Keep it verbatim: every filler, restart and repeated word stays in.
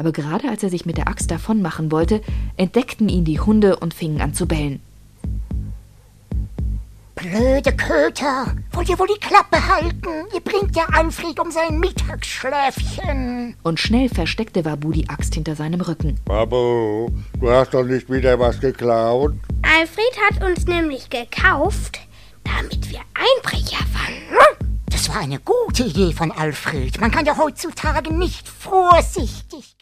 Aber gerade als er sich mit der Axt davon machen wollte, entdeckten ihn die Hunde und fingen an zu bellen. Blöde Köter, wollt ihr wohl die Klappe halten? Ihr bringt ja Alfred um sein Mittagsschläfchen. Und schnell versteckte Wabu die Axt hinter seinem Rücken. Wabu, du hast doch nicht wieder was geklaut? Alfred hat uns nämlich gekauft, damit wir Einbrecher fangen. Das war eine gute Idee von Alfred. Man kann ja heutzutage nicht vorsichtig